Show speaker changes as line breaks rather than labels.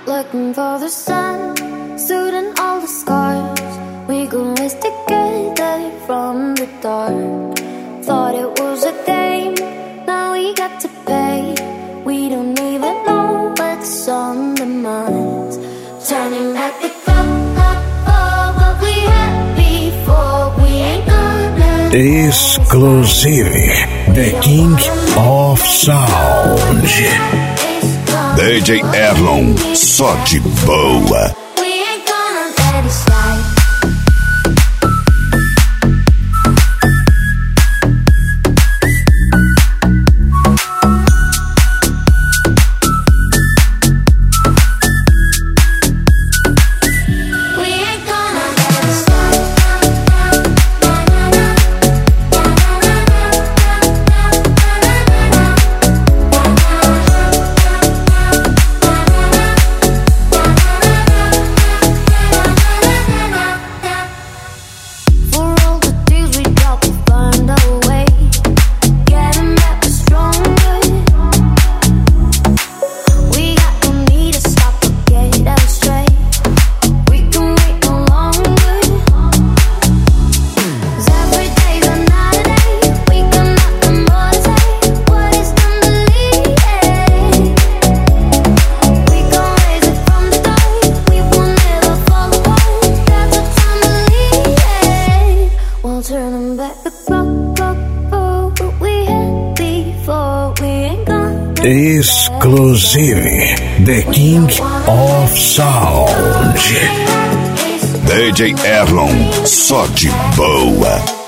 Looking for the sun, suiting all the scars. We go race together from the dark. Thought it was a game, now we got to pay. We don't even know what's on the minds. Turning back the clock, what we had before, we ain't gonna.
Exclusive, the King of Sound.
DJ Erlon, só de boa.
Exclusive, the King of Sound.
DJ Erlon, só de boa.